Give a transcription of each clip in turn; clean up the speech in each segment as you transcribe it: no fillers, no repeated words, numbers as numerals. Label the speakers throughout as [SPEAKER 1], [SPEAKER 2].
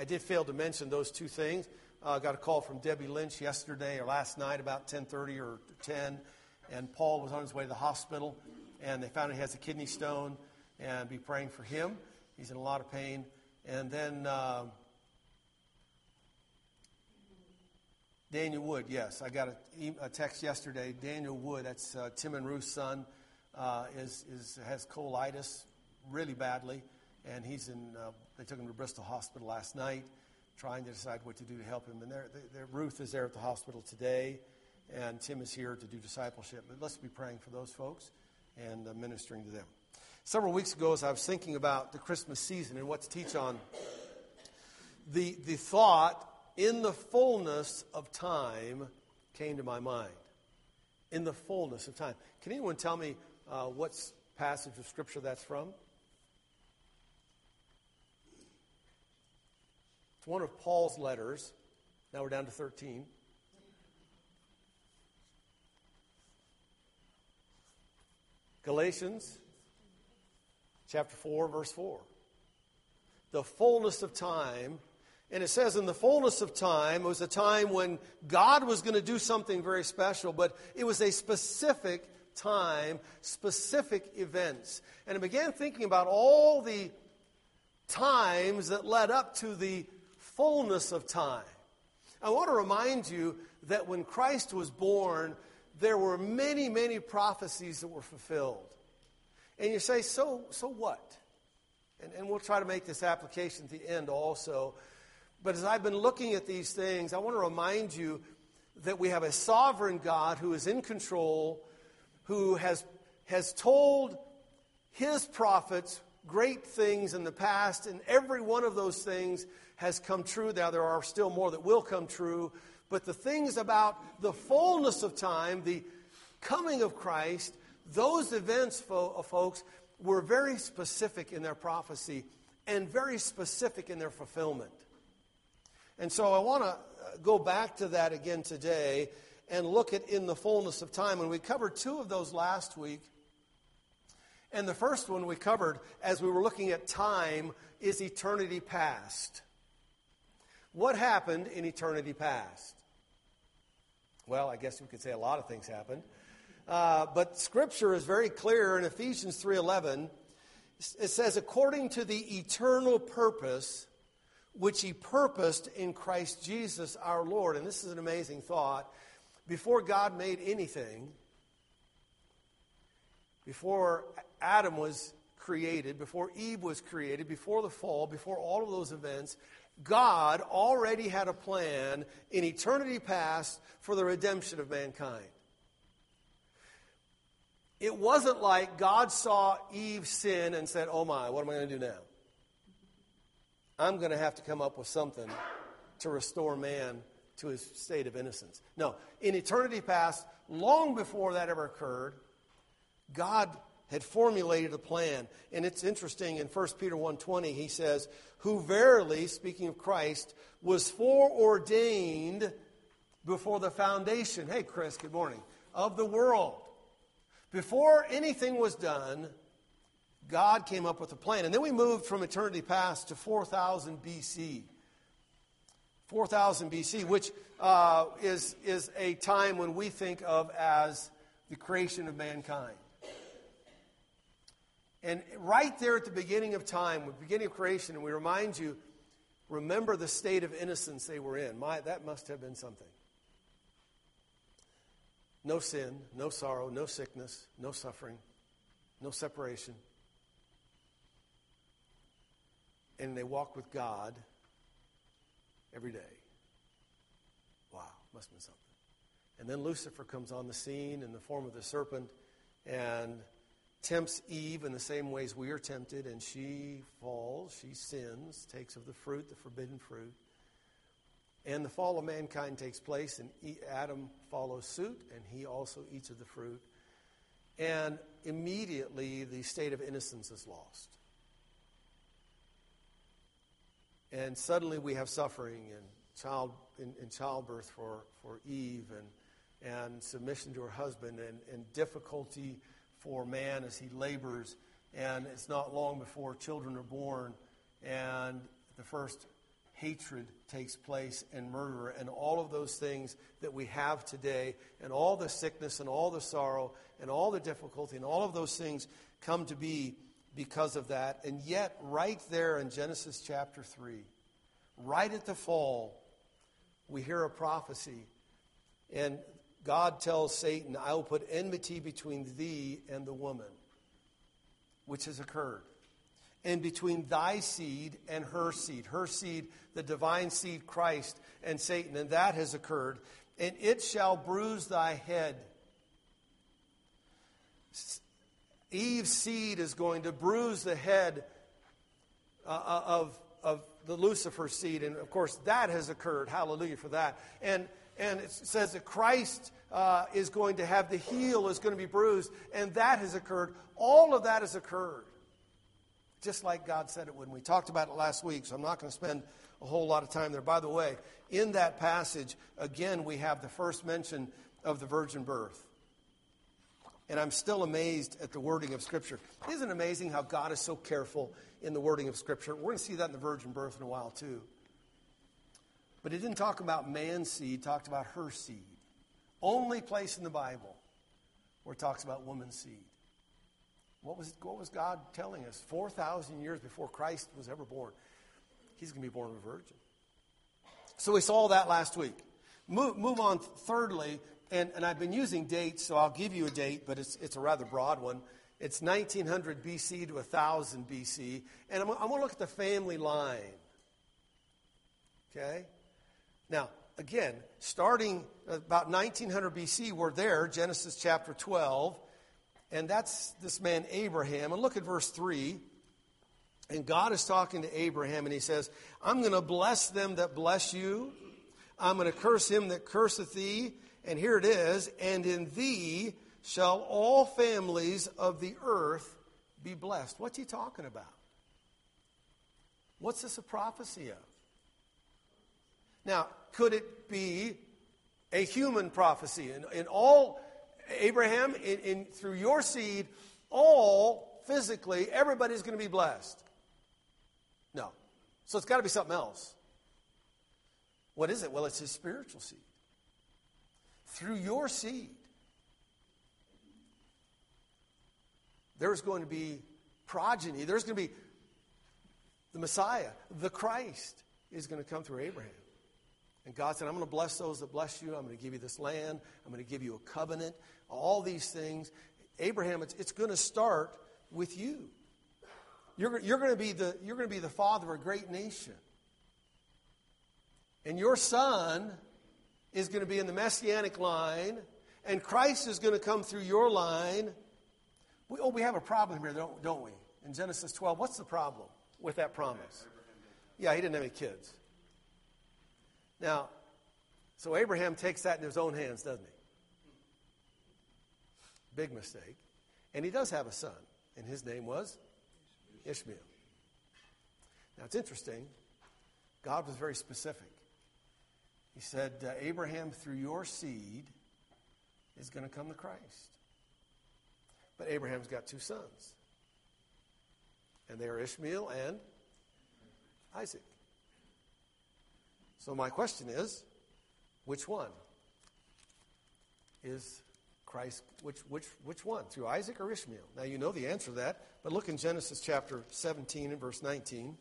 [SPEAKER 1] I did fail to mention those two things. Got a call from Debbie Lynch yesterday or last night about 10:30 or 10, and Paul was on his way to the hospital, and they found he has a kidney stone, and be praying for him. He's in a lot of pain. And then Daniel Wood, yes, I got a text yesterday. Daniel Wood, that's Tim and Ruth's son, has colitis really badly, and he's in. They took him to Bristol Hospital last night, trying to decide what to do to help him. And Ruth is there at the hospital today, and Tim is here to do discipleship. But let's be praying for those folks and ministering to them. Several weeks ago, as I was thinking about the Christmas season and what to teach on, the thought, in the fullness of time, came to my mind. In the fullness of time. Can anyone tell me what passage of Scripture that's from? It's one of Paul's letters. Now we're down to 13. Galatians chapter 4, verse 4. The fullness of time. And it says in the fullness of time, it was a time when God was going to do something very special, but it was a specific time, specific events. And I began thinking about all the times that led up to the fullness of time. I want to remind you that when Christ was born, there were many, many prophecies that were fulfilled. And you say, so what? And we'll try to make this application at the end also. But as I've been looking at these things, I want to remind you that we have a sovereign God who is in control, who has told his prophets great things in the past, and every one of those things has come true. Now, there are still more that will come true, but the things about the fullness of time, the coming of Christ, those events, folks, were very specific in their prophecy and very specific in their fulfillment. And so I want to go back to that again today and look at in the fullness of time. And we covered two of those last week. And the first one we covered as we were looking at time is eternity past. What happened in eternity past? Well, I guess we could say a lot of things happened. But Scripture is very clear in Ephesians 3:11. It says, according to the eternal purpose which he purposed in Christ Jesus our Lord. And this is an amazing thought. Before God made anything, before Adam was created, before Eve was created, before the fall, before all of those events, God already had a plan in eternity past for the redemption of mankind. It wasn't like God saw Eve sin and said, oh my, what am I going to do now? I'm going to have to come up with something to restore man to his state of innocence. No, in eternity past, long before that ever occurred, God had formulated a plan. And it's interesting, in 1 Peter 1:20, he says, who verily, speaking of Christ, was foreordained before the foundation, hey Chris, good morning, of the world. Before anything was done, God came up with a plan. And then we moved from eternity past to 4000 BC. 4000 BC, which is a time when we think of as the creation of mankind. And right there at the beginning of time, the beginning of creation, and we remind you, remember the state of innocence they were in. That must have been something. No sin, no sorrow, no sickness, no suffering, no separation. And they walk with God every day. Wow, must have been something. And then Lucifer comes on the scene in the form of the serpent and tempts Eve in the same ways we are tempted, and she falls, she sins, takes of the fruit, the forbidden fruit. And the fall of mankind takes place, and Adam follows suit, and he also eats of the fruit. And immediately the state of innocence is lost. And suddenly we have suffering and childbirth for Eve, and submission to her husband, and difficulty for man as he labors. And it's not long before children are born, and the first hatred takes place and murder and all of those things that we have today and all the sickness and all the sorrow and all the difficulty and all of those things come to be because of that. And yet, right there in Genesis chapter 3, right at the fall, we hear a prophecy. And God tells Satan, I will put enmity between thee and the woman, which has occurred. And between thy seed and her seed, the divine seed, Christ, and Satan, and that has occurred. And it shall bruise thy head. Eve's seed is going to bruise the head of the Lucifer seed. And, of course, that has occurred. Hallelujah for that. And it says that Christ is going to have the heel is going to be bruised. And that has occurred. All of that has occurred. Just like God said it when we talked about it last week. So I'm not going to spend a whole lot of time there. By the way, in that passage, again, we have the first mention of the virgin birth. And I'm still amazed at the wording of Scripture. Isn't it amazing how God is so careful in the wording of Scripture? We're going to see that in the virgin birth in a while, too. But it didn't talk about man's seed, it talked about her seed. Only place in the Bible where it talks about woman's seed. What was God telling us? 4,000 years before Christ was ever born, he's going to be born of a virgin. So we saw that last week. Move on thirdly, and I've been using dates, so I'll give you a date, but it's a rather broad one. It's 1900 BC to 1000 BC, and I'm going to look at the family line. Okay? Now, again, starting about 1900 BC, we're there, Genesis chapter 12. And that's this man Abraham. And look at verse 3. And God is talking to Abraham, and he says, I'm going to bless them that bless you. I'm going to curse him that curseth thee. And here it is, and in thee shall all families of the earth be blessed. What's he talking about? What's this a prophecy of? Now, could it be a human prophecy? In all... Abraham, through your seed, all physically, everybody's going to be blessed. No. So it's got to be something else. What is it? Well, it's his spiritual seed. Through your seed, there's going to be progeny. There's going to be the Messiah, the Christ, is going to come through Abraham. And God said, I'm going to bless those that bless you. I'm going to give you this land. I'm going to give you a covenant. All these things. Abraham, it's going to start with you. You're going to be the father of a great nation. And your son is going to be in the messianic line. And Christ is going to come through your line. We have a problem here, don't we? In Genesis 12, what's the problem with that promise? Yeah, he didn't have any kids. Now, so Abraham takes that in his own hands, doesn't he? Big mistake. And he does have a son, and his name was Ishmael. Now, it's interesting. God was very specific. He said, Abraham, through your seed is going to come the Christ. But Abraham's got two sons. And they are Ishmael and Isaac. So my question is, which one is Christ? Which one? Through Isaac or Ishmael? Now you know the answer to that, but look in Genesis chapter 17 and verse 19.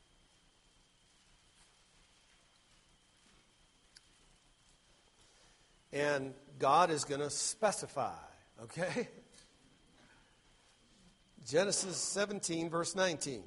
[SPEAKER 1] And God is going to specify, okay? Genesis 17, verse 19.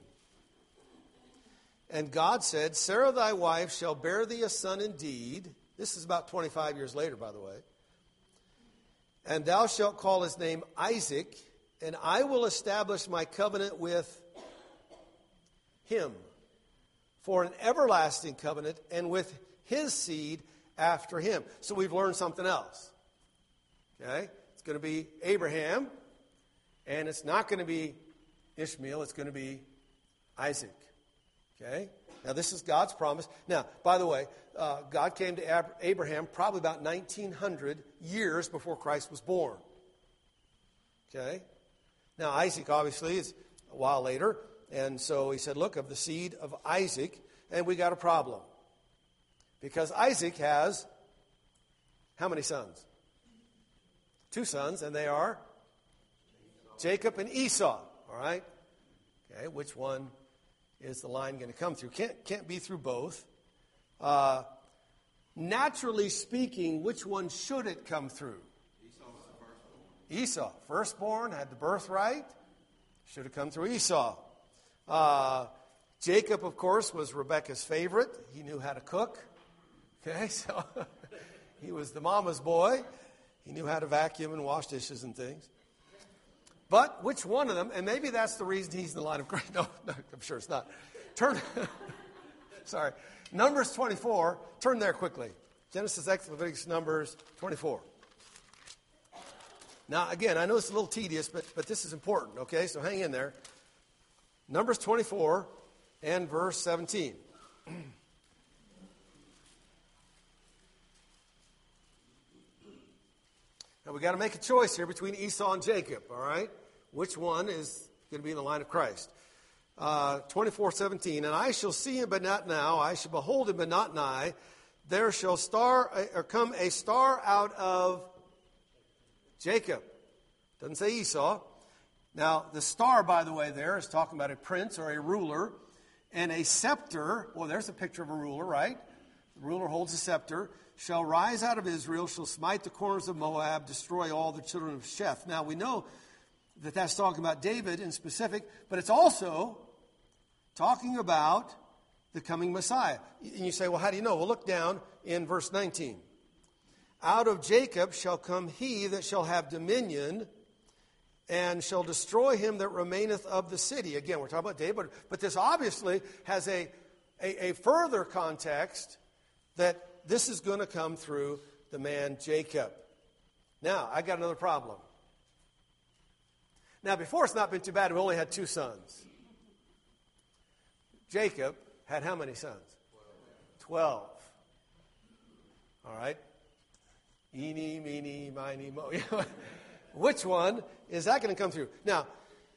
[SPEAKER 1] And God said, Sarah thy wife shall bear thee a son indeed. This is about 25 years later, by the way. And thou shalt call his name Isaac, and I will establish my covenant with him for an everlasting covenant, and with his seed after him. So we've learned something else. Okay? It's going to be Abraham, and it's not going to be Ishmael, it's going to be Isaac. Okay? Now, this is God's promise. Now, by the way, God came to Abraham probably about 1900 years before Christ was born. Okay? Now, Isaac, obviously, is a while later. And so he said, look, of the seed of Isaac. and we got a problem. Because Isaac has how many sons? 2 sons, and they are Jacob and Esau. All right? Okay, which one is the line going to come through? Can't be through both. Naturally speaking, which one should it come through? Esau. Firstborn, had the birthright. Should have come through Esau. Jacob, of course, was Rebekah's favorite. He knew how to cook. Okay, so he was the mama's boy. He knew how to vacuum and wash dishes and things. But which one of them, and maybe that's the reason he's in the line of Christ. No, I'm sure it's not. Sorry. Numbers 24. Turn there quickly. Genesis, Exodus, Leviticus, Numbers 24. Now, again, I know it's a little tedious, but this is important, okay? So hang in there. Numbers 24 and verse 17. Now, we got to make a choice here between Esau and Jacob, all right? Which one is going to be in the line of Christ? 24:17. And I shall see him, but not now. I shall behold him, but not nigh. There shall come a star out of Jacob. Doesn't say Esau. Now, the star, by the way, there is talking about a prince or a ruler. And a scepter, well, there's a picture of a ruler, right? The ruler holds a scepter. Shall rise out of Israel, shall smite the corners of Moab, destroy all the children of Sheth. Now, we know that that's talking about David in specific, but it's also talking about the coming Messiah. And you say, well, how do you know? Well, look down in verse 19. Out of Jacob shall come he that shall have dominion, and shall destroy him that remaineth of the city. Again, we're talking about David, but this obviously has a further context that this is going to come through the man Jacob. Now, I got another problem. Now, before it's not been too bad. We only had 2 sons. Jacob had how many sons? 12. All right. Eeny, meeny, miny, mo. Which one is that going to come through? Now,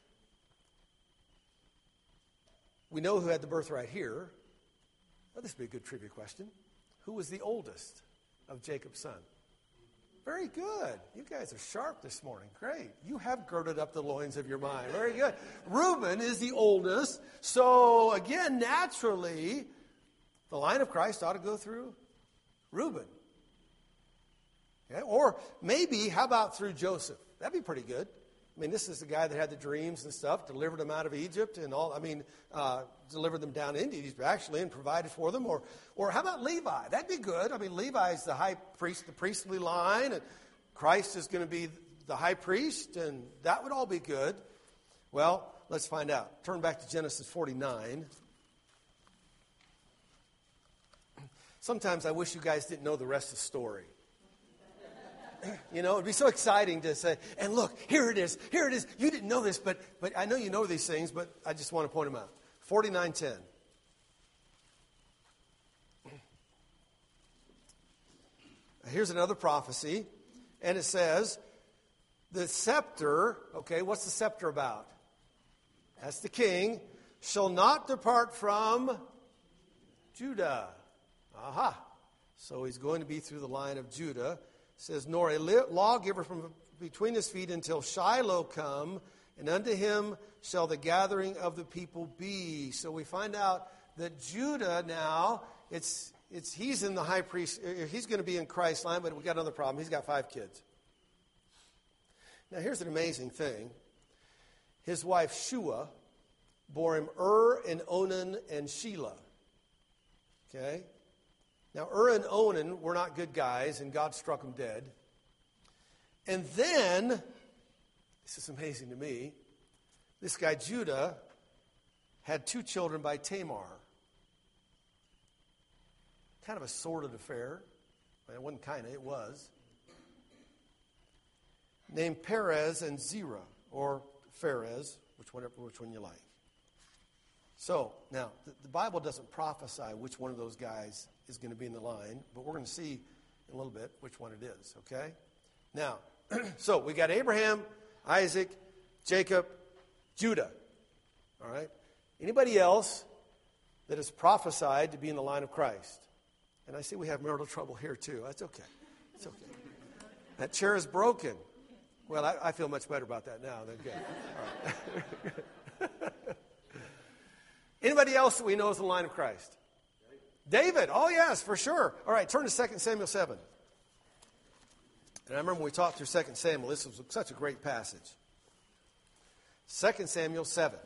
[SPEAKER 1] we know who had the birthright here. Well, this would be a good trivia question. Who was the oldest of Jacob's son? Very good. You guys are sharp this morning. Great. You have girded up the loins of your mind. Very good. Reuben is the oldest. So, again, naturally, the line of Christ ought to go through Reuben. Okay? Or maybe, how about through Joseph? That'd be pretty good. I mean, this is the guy that had the dreams and stuff, delivered them out of Egypt and all. I mean, delivered them down into Egypt actually and provided for them. Or how about Levi? That'd be good. I mean, Levi is the high priest, the priestly line, and Christ is going to be the high priest, and that would all be good. Well, let's find out. Turn back to Genesis 49. Sometimes I wish you guys didn't know the rest of the story. You know, it'd be so exciting to say, and look, here it is. Here it is. You didn't know this, but I know you know these things, but I just want to point them out. 49:10. Here's another prophecy, and it says, the scepter, okay, what's the scepter about? That's the king, shall not depart from Judah. Aha. So he's going to be through the line of Judah. It says, nor a lawgiver from between his feet until Shiloh come, and unto him shall the gathering of the people be. So we find out that Judah now, he's in the high priest, he's going to be in Christ's line, but we got another problem. He's got 5 kids. Now here's an amazing thing. His wife Shua bore him and Onan and Shelah. Okay? Now, and Onan were not good guys, and God struck them dead. And then, this is amazing to me, this guy Judah had 2 children by Tamar. Kind of a sordid affair. Well, it wasn't kind of, it was. Named Perez and Zerah, or Pharez, which one you like. So, now, the Bible doesn't prophesy which one of those guys is going to be in the line, but we're going to see in a little bit which one it is, okay? Now, so we got Abraham, Isaac, Jacob, Judah, all right? Anybody else that is prophesied to be in the line of Christ. And I see we have marital trouble here too. That's okay. It's okay. That chair is broken. Well, I feel much better about that now. Than good. All right. Anybody else that we know is in the line of Christ? David. Oh, yes, for sure. All right, turn to 2 Samuel 7. And I remember when we talked through 2 Samuel, this was such a great passage. 2 Samuel 7.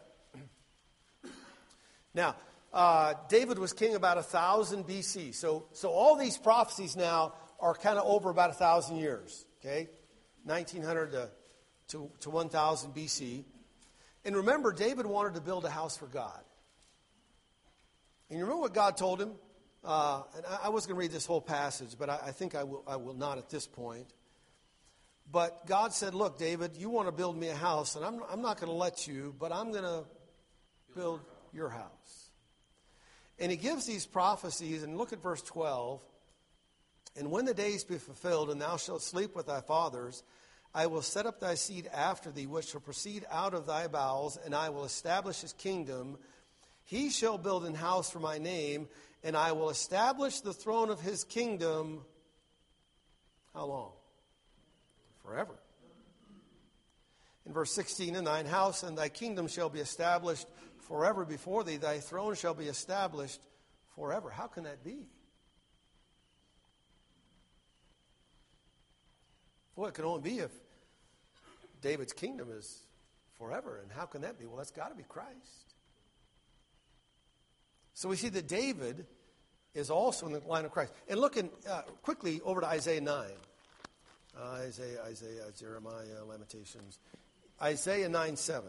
[SPEAKER 1] Now, David was king about 1000 BC. So all these prophecies now are kind of over about 1,000 years. Okay? 1900 to 1000 BC. And remember, David wanted to build a house for God. And you remember what God told him? And I was going to read this whole passage, but I think I will not at this point. But God said, look, David, you want to build me a house, and I'm not going to let you, but I'm going to build your house. And he gives these prophecies, and look at verse 12. And when the days be fulfilled, and thou shalt sleep with thy fathers, I will set up thy seed after thee, which shall proceed out of thy bowels, and I will establish his kingdom. He shall build an house for my name, and I will establish the throne of his kingdom. How long? Forever. In verse 16, and thine house and thy kingdom shall be established forever before thee. Thy throne shall be established forever. How can that be? Well, it can only be if David's kingdom is forever. And how can that be? Well, that's got to be Christ. So we see that David is also in the line of Christ. And looking quickly over to Isaiah 9. Isaiah, Jeremiah, Lamentations. Isaiah 9:7.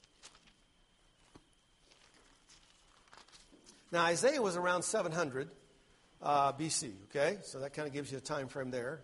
[SPEAKER 1] Now, Isaiah was around 700 BC, okay? So that kind of gives you a time frame there.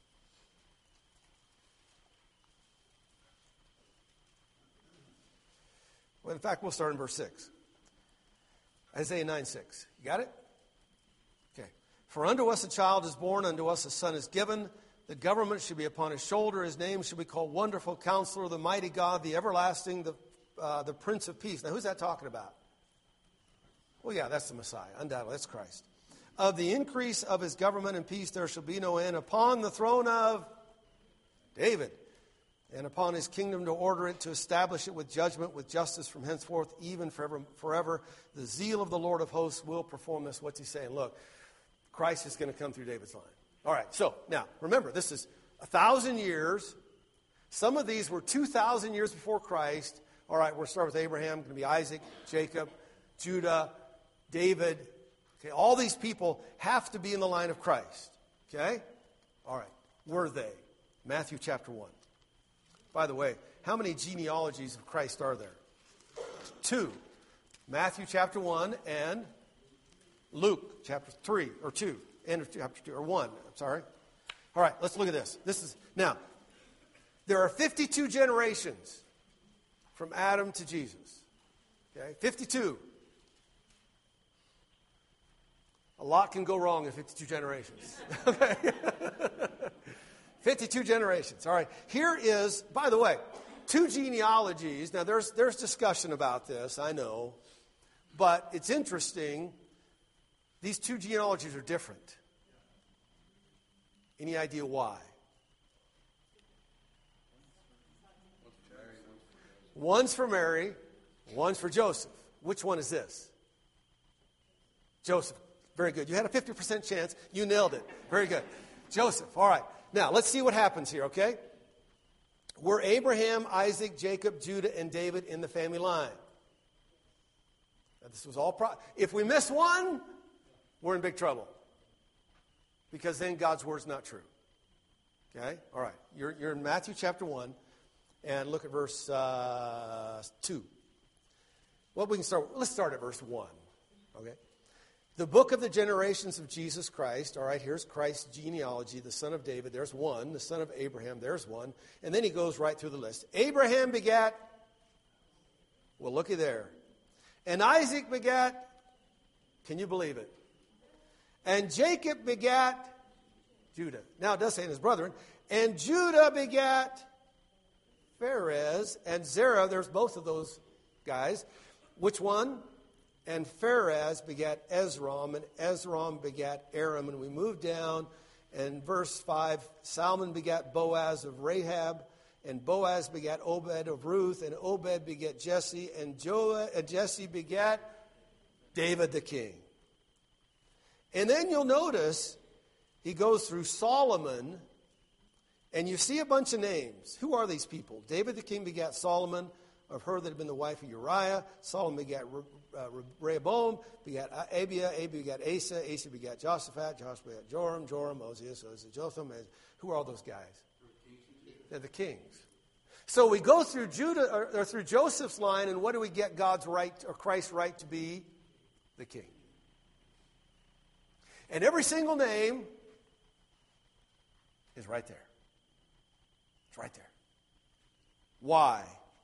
[SPEAKER 1] Well, in fact, we'll start in verse 6. Isaiah 9:6. You got it? Okay. For unto us a child is born, unto us a son is given. The government should be upon his shoulder. His name should be called Wonderful Counselor, the Mighty God, the Everlasting, the Prince of Peace. Now, who's that talking about? Well, yeah, that's the Messiah. Undoubtedly, that's Christ. Of the increase of his government and peace there shall be no end upon the throne of David, and upon his kingdom to order it, to establish it with judgment, with justice from henceforth, even forever. The zeal of the Lord of hosts will perform this. What's he saying? Look, Christ is going to come through David's line. All right, so now, remember, this is 1,000 years. Some of these were 2,000 years before Christ. All right, we'll start with Abraham. It's going to be Isaac, Jacob, Judah, David. Okay, all these people have to be in the line of Christ. Okay? All right, were they? Matthew chapter 1. By the way, how many genealogies of Christ are there? 2. Matthew chapter 1 and Luke chapter 3 or 2. End of chapter 2 or 1. I'm sorry. All right, let's look at this. Now, there are 52 generations from Adam to Jesus. Okay? 52. A lot can go wrong in 52 generations. Okay? 52 generations. All right. Here is, by the way, 2 genealogies. Now, there's discussion about this, I know. But it's interesting. These 2 genealogies are different. Any idea why? One's for Mary, one's for Joseph. Which one is this? Joseph. Very good. You had a 50% chance. You nailed it. Very good. Joseph. All right. Now, let's see what happens here, okay? Were Abraham, Isaac, Jacob, Judah, and David in the family line? Now, this was all... If we miss one, we're in big trouble. Because then God's word's not true. Okay? All right. You're in Matthew chapter 1, and look at verse 2. Well, we can start... Let's start at verse 1. Okay? The book of the generations of Jesus Christ. All right, here's Christ's genealogy, the son of David. There's one. The son of Abraham. There's one. And then he goes right through the list. Abraham begat... Well, looky there. And Isaac begat... Can you believe it? And Jacob begat Judah. Now it does say in his brethren. And Judah begat Perez and Zerah. There's both of those guys. Which one? And Pharez begat Ezram, and Ezram begat Aram. And we move down, and verse 5, Salmon begat Boaz of Rahab, and Boaz begat Obed of Ruth, and Obed begat Jesse, and Jesse begat David the king. And then you'll notice he goes through Solomon, and you see a bunch of names. Who are these people? David the king begat Solomon, of her that had been the wife of Uriah. Solomon begat Rehoboam, begat Abiah, Abiah begat Asa, Asa begat Jehoshaphat, Jehoshaphat begat Joram, Joram, Moses, Jotham. Who are all those guys? They're the kings. So we go through Judah or through Joseph's line, and what do we get God's right or Christ's right to be? The king. And every single name is right there. It's right there. Why?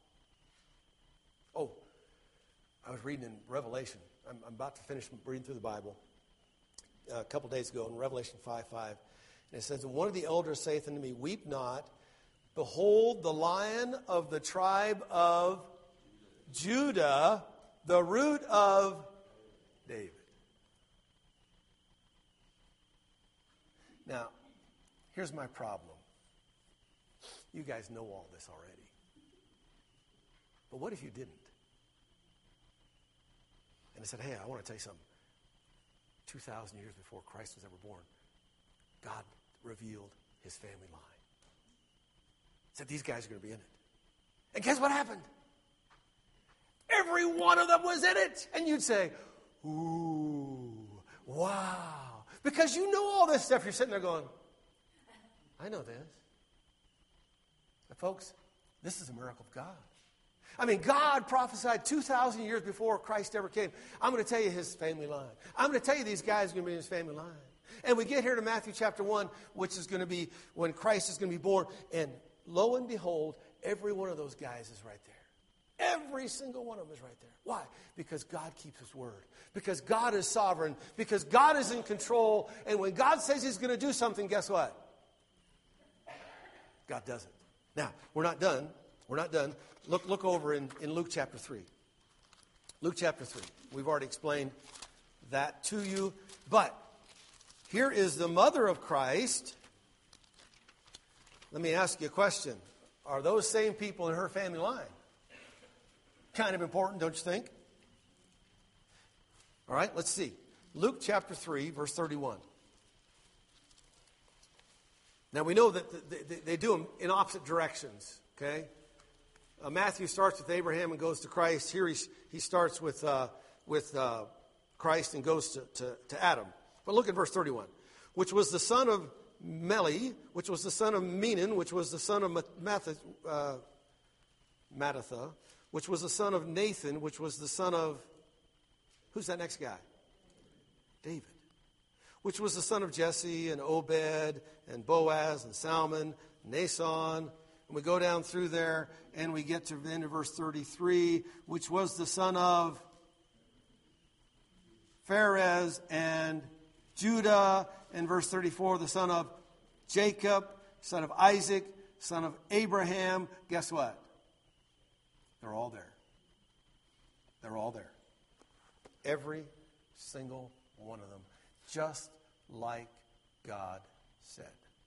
[SPEAKER 1] Oh, I was reading in Revelation. I'm about to finish reading through the Bible a couple days ago in Revelation 5:5. And it says, and one of the elders saith unto me, weep not. Behold, the Lion of the tribe of Judah, the root of David. Now, here's my problem. You guys know all this already. But what if you didn't? And I said, hey, I want to tell you something. 2,000 years before Christ was ever born, God revealed his family line. Said these guys are going to be in it. And guess what happened? Every one of them was in it. And you'd say, ooh, wow. Because you know all this stuff. You're sitting there going, I know this. But folks, this is a miracle of God. I mean, God prophesied 2,000 years before Christ ever came. I'm going to tell you his family line. I'm going to tell you these guys are going to be in his family line. And we get here to Matthew chapter 1, which is going to be when Christ is going to be born. And lo and behold, every one of those guys is right there. Every single one of them is right there. Why? Because God keeps his word. Because God is sovereign. Because God is in control. And when God says he's going to do something, guess what? God does it. Now, we're not done. We're not done. Look over in Luke chapter 3. Luke chapter 3. We've already explained that to you. But here is the mother of Christ. Let me ask you a question. Are those same people in her family line? Kind of important, don't you think? All right, let's see. Luke chapter 3, verse 31. Now, we know that they do them in opposite directions, okay? Matthew starts with Abraham and goes to Christ. Here he starts with Christ and goes to Adam. But look at verse 31. Which was the son of Meli, which was the son of Menon, which was the son of Mattatha, which was the son of Nathan, which was the son of, who's that next guy? David. Which was the son of Jesse and Obed and Boaz and Salmon, Nason. And we go down through there and we get to the end of verse 33, which was the son of Pharez and Judah. And verse 34, the son of Jacob, son of Isaac, son of Abraham. Guess what? They're all there. They're all there. Every single one of them. Just like God said.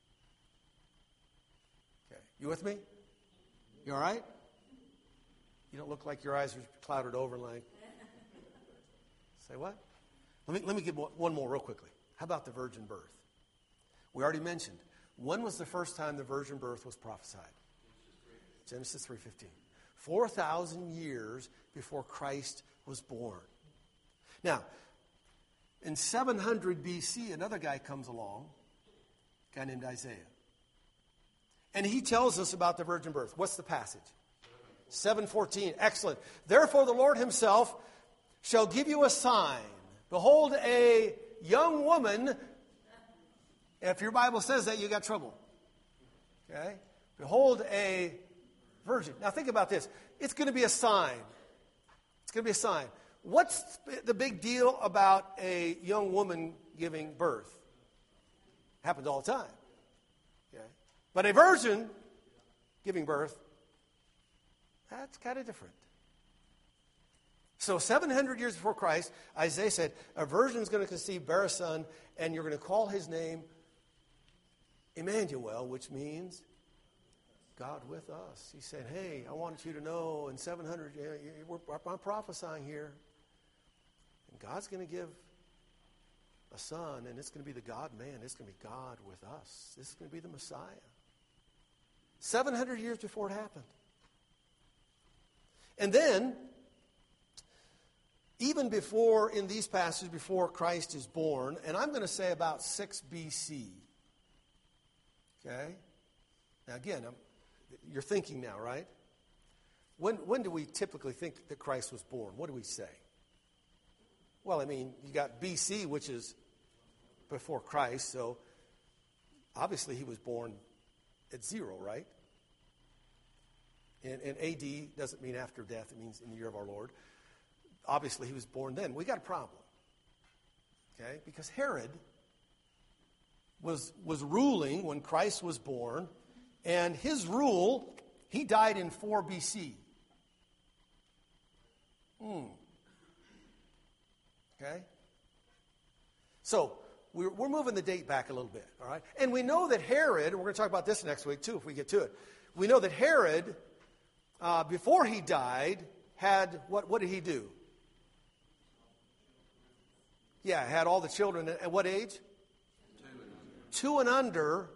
[SPEAKER 1] Okay. You with me? You all right? You don't look like your eyes are clouded over like. Say what? Let me give one more real quickly. How about the virgin birth? We already mentioned. When was the first time the virgin birth was prophesied? Genesis 3:15. 4,000 years before Christ was born. Now, in 700 BC, another guy comes along, a guy named Isaiah. And he tells us about the virgin birth. What's the passage? 7:14. Excellent. Therefore the Lord himself shall give you a sign. Behold, a young woman. If your Bible says that, you got trouble. Okay? Behold, a virgin. Now think about this. It's going to be a sign. It's going to be a sign. What's the big deal about a young woman giving birth? Happens all the time. Okay? But a virgin giving birth, that's kind of different. So 700 years before Christ, Isaiah said, a virgin is going to conceive, bear a son, and you're going to call his name Emmanuel, which means God with us. He said, hey, I want you to know in 700, I'm prophesying here. And God's going to give a son, and it's going to be the God-man. It's going to be God with us. This is going to be the Messiah. 700 years before it happened. And then, even before, in these passages, before Christ is born, and I'm going to say about 6 BC. Okay? Now again, you're thinking now, right? When do we typically think that Christ was born? What do we say? Well, I mean, you got BC, which is before Christ, so obviously he was born at 0, right? And AD doesn't mean after death, it means in the year of our Lord. Obviously he was born then. We got a problem. Okay? Because Herod was ruling when Christ was born, and his rule, he died in 4 BC. Okay? So, we're moving the date back a little bit, all right? And we know that Herod, and we're going to talk about this next week too if we get to it. We know that Herod, before he died, had, what did he do? Yeah, had all the children at what age? 2 and under.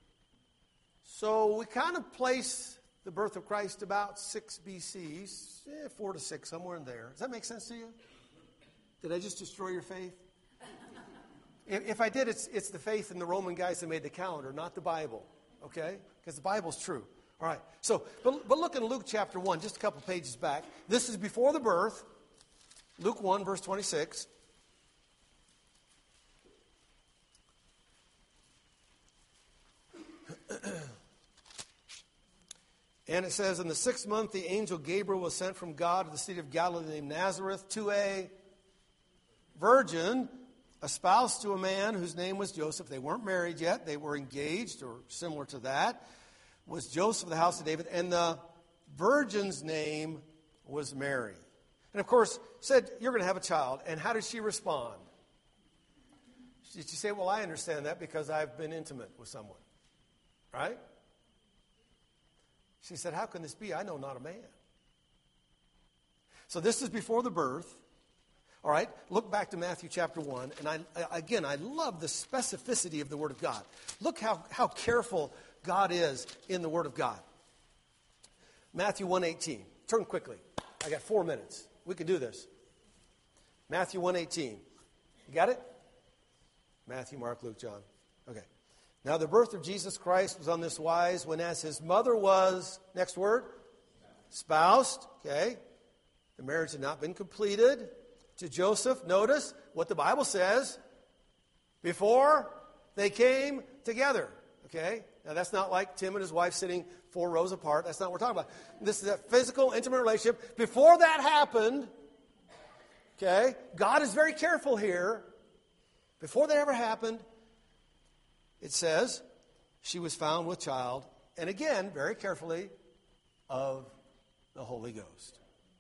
[SPEAKER 1] So we kind of place the birth of Christ about 6 BC, 4 to 6, somewhere in there. Does that make sense to you? Did I just destroy your faith? If I did, it's the faith in the Roman guys that made the calendar, not the Bible. Okay? Because the Bible's true. All right. So, but look in Luke chapter 1, just a couple pages back. This is before the birth. Luke 1, verse 26. And it says, in the 6th month, the angel Gabriel was sent from God to the city of Galilee named Nazareth to a virgin, espoused to a man whose name was Joseph. They weren't married yet. They were engaged, or similar to that. Was Joseph of the house of David. And the virgin's name was Mary. And of course, said, you're going to have a child. And how did she respond? Did she say, well, I understand that because I've been intimate with someone. Right? She said, how can this be? I know not a man. So this is before the birth. All right, look back to Matthew chapter 1. And I love the specificity of the Word of God. Look how careful God is in the Word of God. Matthew 1:18. Turn quickly. I got 4 minutes. We can do this. Matthew 1:18. You got it? Matthew, Mark, Luke, John. Okay. Now the birth of Jesus Christ was on this wise, when as his mother was, next word, espoused, okay, the marriage had not been completed, to Joseph. Notice what the Bible says, before they came together, okay? Now that's not like Tim and his wife sitting 4 rows apart. That's not what we're talking about. This is a physical, intimate relationship. Before that happened, okay, God is very careful here. Before that ever happened, it says, she was found with child, and again, very carefully, of the Holy Ghost.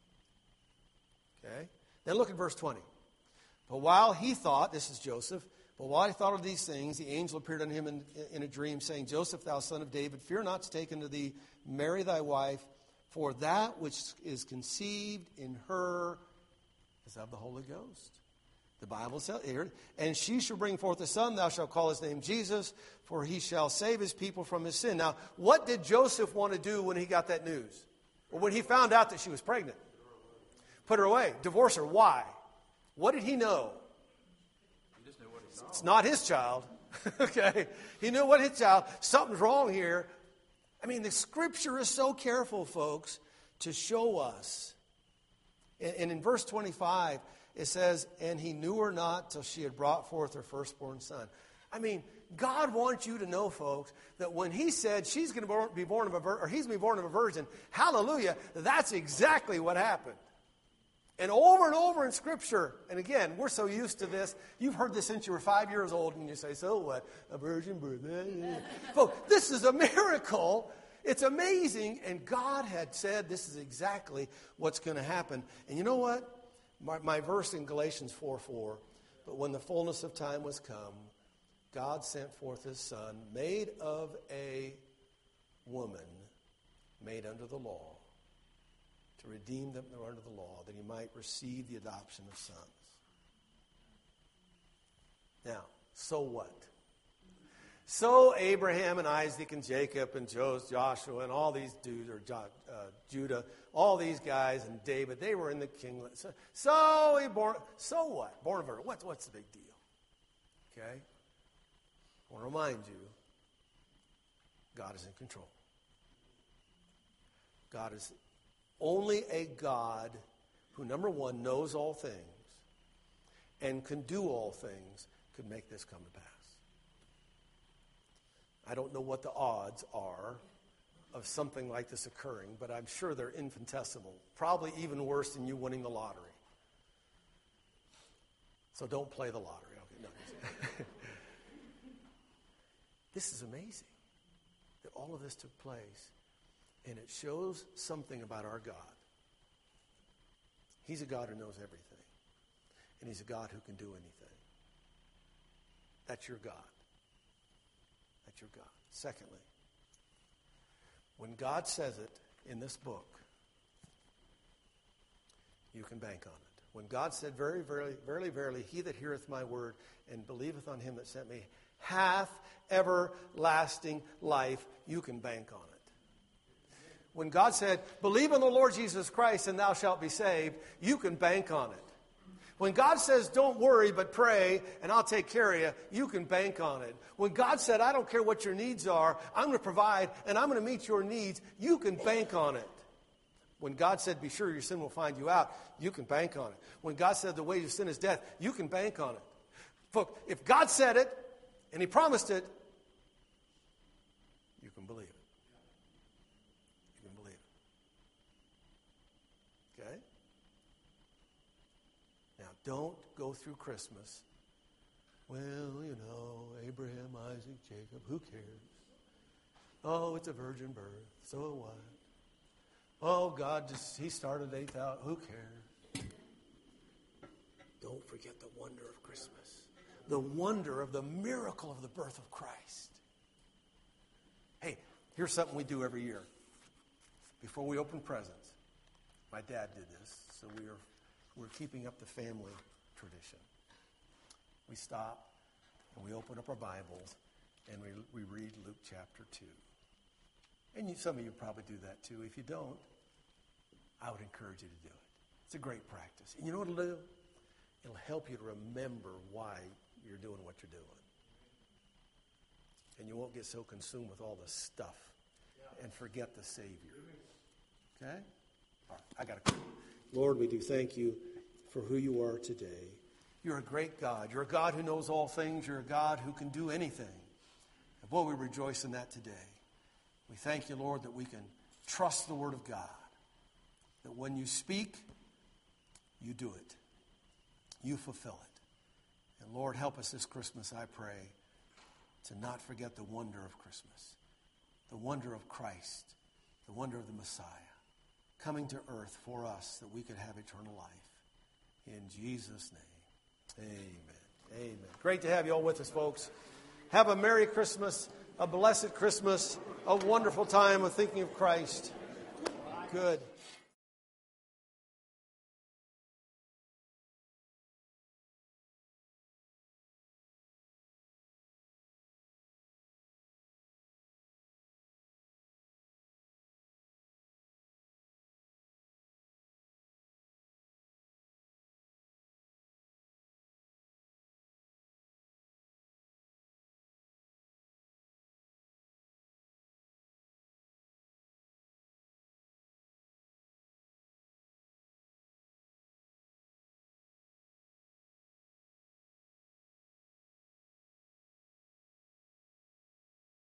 [SPEAKER 1] Okay? Then look at verse 20. But while he thought, this is Joseph, but while he thought of these things, the angel appeared unto him in a dream, saying, Joseph, thou son of David, fear not to take unto thee Mary thy wife, for that which is conceived in her is of the Holy Ghost. The Bible says here, and she shall bring forth a son, thou shalt call his name Jesus, for he shall save his people from his sin. Now, what did Joseph want to do when he got that news? Or when he found out that she was pregnant? Put her away. Divorce her. Why? What did he know?
[SPEAKER 2] He just knew what he saw.
[SPEAKER 1] It's not his child. Okay? He knew what his child. Something's wrong here. I mean, the Scripture is so careful, folks, to show us. And in verse 25, it says, and he knew her not till she had brought forth her firstborn son. I mean, God wants you to know, folks, that when he said she's going to be born of a virgin, or he's going to be born of a virgin, hallelujah, that's exactly what happened. And over in Scripture, and again, we're so used to this. You've heard this since you were 5 years old, and you say, so what? A virgin birth. Folks, this is a miracle. It's amazing, and God had said this is exactly what's going to happen. And you know what? My verse in Galatians 4:4, but when the fullness of time was come, God sent forth his Son, made of a woman, made under the law, to redeem them that are under the law, that he might receive the adoption of sons. Now, so what? So Abraham and Isaac and Jacob and Joshua and all these dudes, or Judah, all these guys and David, they were in the kingdom. So what? Born of her. What's the big deal? Okay? I want to remind you, God is in control. God is only a God who, number one, knows all things and can do all things, could make this come to pass. I don't know what the odds are of something like this occurring, but I'm sure they're infinitesimal. Probably even worse than you winning the lottery. So don't play the lottery. Okay, no. This is amazing that all of this took place, and it shows something about our God. He's a God who knows everything, and he's a God who can do anything. That's your God. That's your God. Secondly, when God says it in this book, you can bank on it. When God said, "Very, verily, verily, verily, he that heareth my word and believeth on him that sent me hath everlasting life," you can bank on it. When God said, "Believe on the Lord Jesus Christ and thou shalt be saved," you can bank on it. When God says, "Don't worry, but pray, and I'll take care of you," you can bank on it. When God said, "I don't care what your needs are, I'm going to provide, and I'm going to meet your needs," you can bank on it. When God said, "Be sure your sin will find you out," you can bank on it. When God said, "The wages of sin is death," you can bank on it. Look, if God said it, and he promised it, you can believe it. You can believe it. Okay? Now, don't go through Christmas, "Well, Abraham, Isaac, Jacob, who cares? Oh, it's a virgin birth, so what? Oh, God, he started 8,000, who cares?" Don't forget the wonder of Christmas. The wonder of the miracle of the birth of Christ. Hey, here's something we do every year. Before we open presents, my dad did this, so we're keeping up the family tradition. We stop and we open up our Bibles and we read Luke chapter 2. And some of you probably do that too. If you don't, I would encourage you to do it. It's a great practice. And you know what it'll do? It'll help you to remember why you're doing what you're doing. And you won't get so consumed with all this stuff and forget the Savior. Okay? All right, I got to go. Lord, we do thank you for who you are today. You're a great God. You're a God who knows all things. You're a God who can do anything. And boy, we rejoice in that today. We thank you, Lord, that we can trust the Word of God. That when you speak, you do it. You fulfill it. And Lord, help us this Christmas, I pray, to not forget the wonder of Christmas. The wonder of Christ. The wonder of the Messiah. Coming to earth for us that we could have eternal life. In Jesus' name, amen. Amen. Great to have you all with us, folks. Have a Merry Christmas, a blessed Christmas, a wonderful time of thinking of Christ. Good.